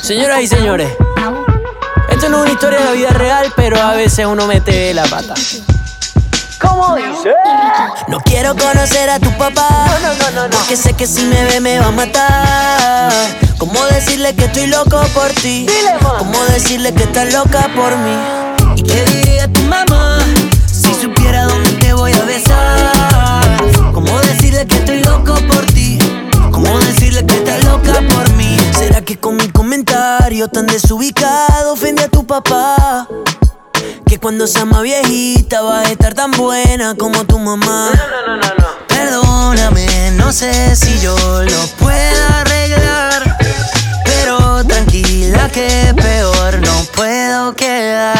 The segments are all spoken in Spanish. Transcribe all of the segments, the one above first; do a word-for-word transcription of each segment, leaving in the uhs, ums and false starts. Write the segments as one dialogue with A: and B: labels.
A: Señoras y señores, esto no es una historia de la vida real, pero a veces uno mete la pata. ¿Cómo dice? No quiero conocer a tu papá, no, no, no, no, porque sé que si me ve me va a matar. ¿Cómo decirle que estoy loco por ti? Dile, ¿cómo decirle que estás loca por mí? ¿Y qué diría tu mamá si supiera dónde te voy a besar? ¿Cómo decirle que estoy loco por ti? ¿Cómo decirle que estás loca por mí? ¿Será que con mi comentario tan desubicado ofende a tu papá? Que cuando sea más viejita vas a estar tan buena como tu mamá. No, no, no, no, no. Perdóname, no sé si yo lo puedo arreglar, pero tranquila que peor no puedo quedar.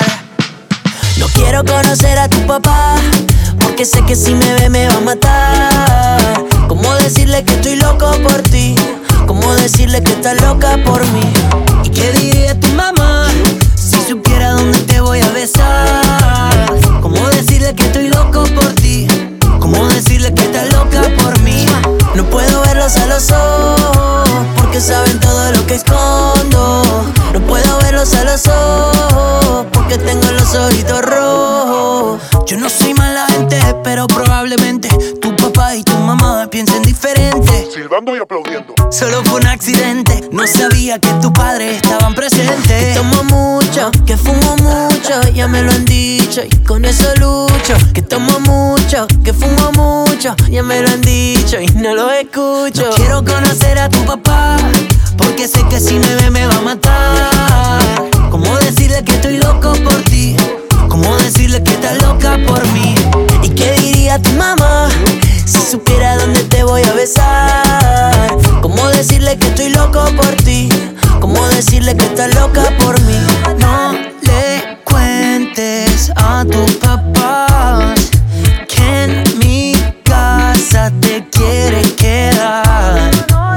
A: No quiero conocer a tu papá, porque sé que si me ve me va a matar. ¿Cómo decirle que estoy loco por ti? ¿Cómo decirle que estás loca por mí? ¿Y qué diría tu mamá si supiera dónde te voy a besar? ¿Cómo decirle que estoy loco por ti? ¿Cómo decirle que estás loca por mí? No puedo verlos a los ojos, porque saben todo lo que escondo. No puedo verlos a los ojos, porque tengo los ojitos rojos. Yo no soy mala gente, pero probablemente tu papá y tu mamá piensen diferente.
B: Silbando y aplaudiendo.
A: Solo fue un accidente, no sabía que tus padres estaban presentes. Que tomo mucho, que fumo mucho, ya me lo han dicho y con eso lucho. Que tomo mucho, que fumo mucho, ya me lo han dicho y no lo escucho. No quiero conocer a tu papá, porque sé que si me ve me va a matar. ¿Cómo decirle que estoy loco por ti? ¿Cómo decirle que estás loca por mí? ¿Y qué diría tu mamá si supiera dónde te voy a besar? ¿Cómo decirle que estoy loco por ti? ¿Cómo decirle que estás loca por mí? No le cuentes a tus papás que en mi casa te quieres quedar.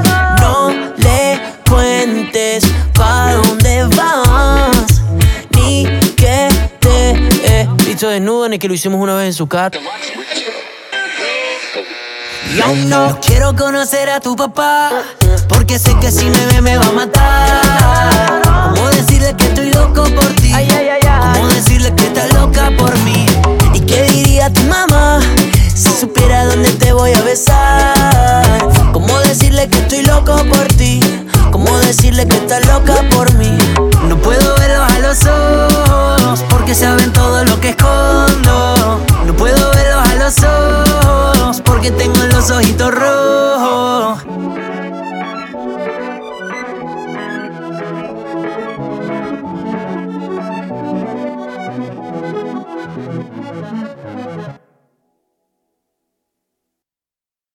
A: No le cuentes pa' dónde vas, ni que te he visto desnudo, ni que lo hicimos una vez en su casa. Yo no, no quiero conocer a tu papá, porque sé que si me ve me va a matar. ¿Cómo decirle que estoy loco por ti? Ay, ay, ay, ay. ¿Cómo decirle que estás loca por mí? ¿Y qué diría tu mamá si supiera dónde te voy a besar? ¿Cómo decirle que estoy loco por ti? ¿Cómo decirle que estás loca